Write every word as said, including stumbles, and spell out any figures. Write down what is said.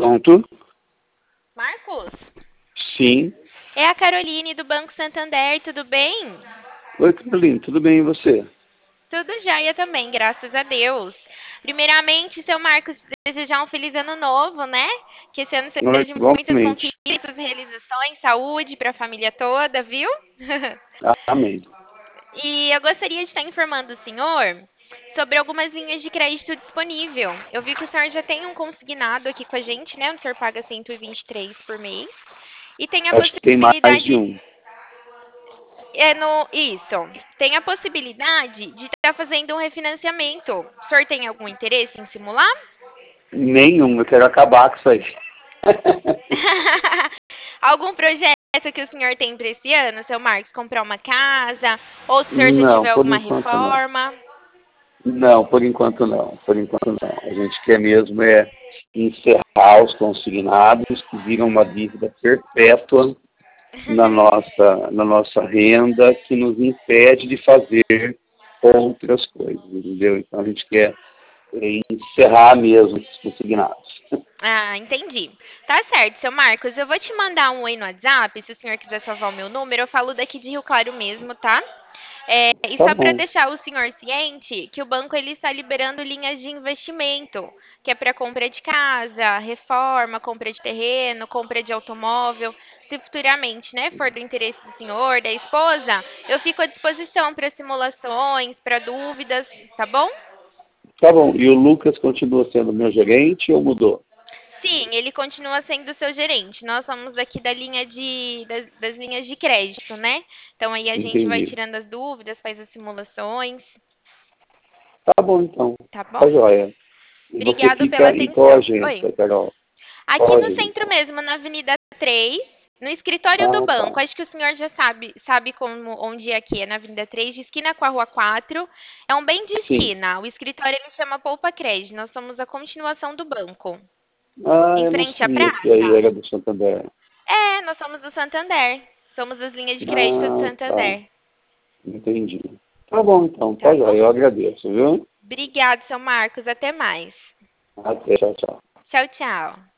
Pronto? Marcos? Sim. É a Caroline do Banco Santander, tudo bem? Oi, Carolina, tudo bem e você? Tudo jóia também, graças a Deus. Primeiramente, seu Marcos, desejar um feliz ano novo, né? Que esse ano Oi, seja de muitas igualmente. conquistas, realizações, saúde para a família toda, viu? Amém. E eu gostaria de estar informando o senhor sobre algumas linhas de crédito disponível. Eu vi que o senhor já tem um consignado aqui com a gente, né? O senhor paga cento e vinte e três por mês. E tem a Acho que tem mais de possibilidade. um. É no, isso. Tem a possibilidade de estar fazendo um refinanciamento. O senhor tem algum interesse em simular? Nenhum, eu quero acabar com isso aí. Algum projeto que o senhor tem para esse ano, seu Marcos? Comprar uma casa? Ou se o senhor já Não, tiver por alguma enquanto não. reforma? Não, por enquanto não. Por enquanto não. A gente quer mesmo é encerrar os consignados que viram uma dívida perpétua na nossa, na nossa renda que nos impede de fazer outras coisas, entendeu? Então a gente quer é, encerrar mesmo esses consignados. Ah, entendi. Tá certo, seu Marcos. Eu vou te mandar um oi no WhatsApp, se o senhor quiser salvar o meu número. Eu falo daqui de Rio Claro mesmo, tá? É, e Tá só para bom, deixar o senhor ciente que o banco ele está liberando linhas de investimento, que é para compra de casa, reforma, compra de terreno, compra de automóvel. Se futuramente, né, for do interesse do senhor, da esposa, eu fico à disposição para simulações, para dúvidas, tá bom? tá bom. E o Lucas continua sendo meu gerente ou mudou? Sim, ele continua sendo seu gerente. Nós somos aqui da linha de das, das linhas de crédito, né? Então aí a gente vai Entendi. tirando as dúvidas, faz as simulações, Tá bom, então. tá bom? Tá joia. E você Obrigado pela fica em qual atenção. Oi. agência, Carol? Aqui Qual no centro agência? mesmo, na Avenida três, no escritório do Ah, banco. tá. Acho que o senhor já sabe, sabe como onde é aqui, é na Avenida três, de esquina com a Rua quatro. É um bem de Sim. esquina. O escritório ele chama Poupa Crédito. Nós somos a continuação do banco, Ah, em eu não frente à sabia que aí praça. era do Santander. É, nós somos do Santander. Somos as linhas de crédito do Ah, tá. Santander. Entendi. Tá bom, então. Tá Tá bom? joia. Eu agradeço, viu? Obrigado, seu Marcos. Até mais. Até. Tchau, tchau. Tchau, tchau.